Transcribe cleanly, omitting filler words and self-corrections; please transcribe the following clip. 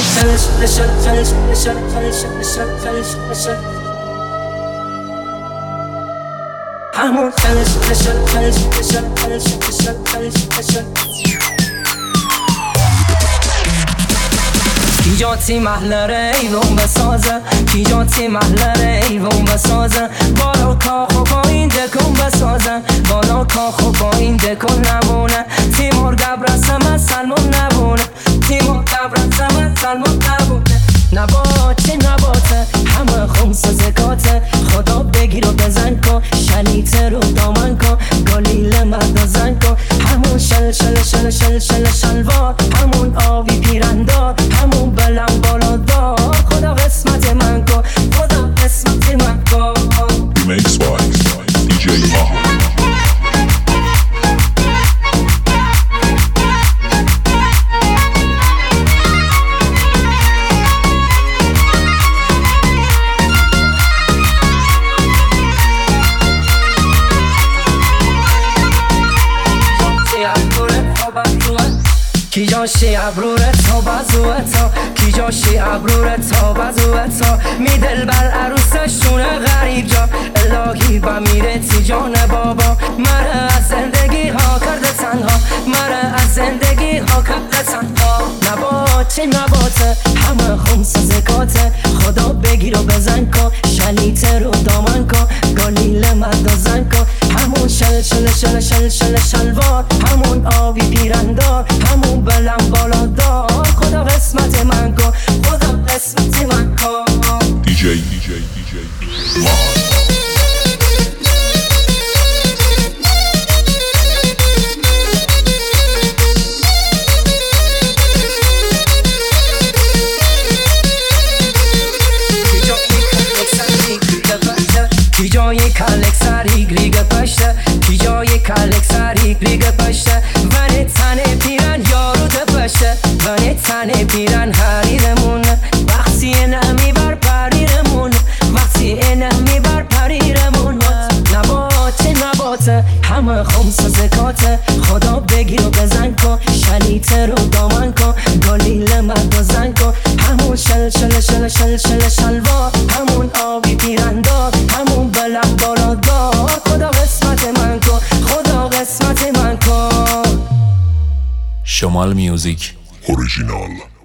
شل شل شل شل شل شل شل شل شل همون شل شل شل شل شل شل شل شل کی جاتی محلره ایوان بسازه کی جاتی محلره ایوان بسازه بالا کاخو پایین دکون بسازه بالا کاخو پایین دکون نمونه تیمور گبرسم سلمون نبونه تیمور گبرسم سلمون نبونه نباته نباته همه خمس زکاته خدا بگیر و بزن کن شلیته رو دامن کن گلیل مرد زن کن همون شل شل شل شل شل شلوار همون آبی پیرندار همون بلند بالا دار خدا قسمت من کن خدا قسمت من کن Remix by DJ Maha. کی جاشی ابروره تا بازوه تا کی جاشی ابروره تا بازوه تا میدل بر عروسشونه غریب جا الهی و میره تی جان بابا مره از زندگی ها کرده تنها مره از زندگی ها کرده تنها نباته نباته همه خمس زکاته خدا بگیر و بزن کن شلیته رو دامن کن گلیل مرد زن کن همون شل شل شل شل شل شلوار همون آبی پیرندار همون بلند بالا دار خدا قسمت من کن خدا قسمت من کن DJ Maha. کی جای کلک سری گریگ پشته کی جای کلک سری گریگ پشته ونه تنه پیرن یارو دپشته ونه تنه پیرن حریرمون وقتی نمی بر پریرمون وقتی نمی بر پریرمون نباته نباته همه خمس زکاته خدا بگیر و بزن کن شلیته رو دامن کن گلیل مرد زن کن همون شل شل شل شل شل شلوار همون آبی پیرندار همون بلند بالا دار خدا قسمت من کن خدا قسمت من کن Shamal Music Original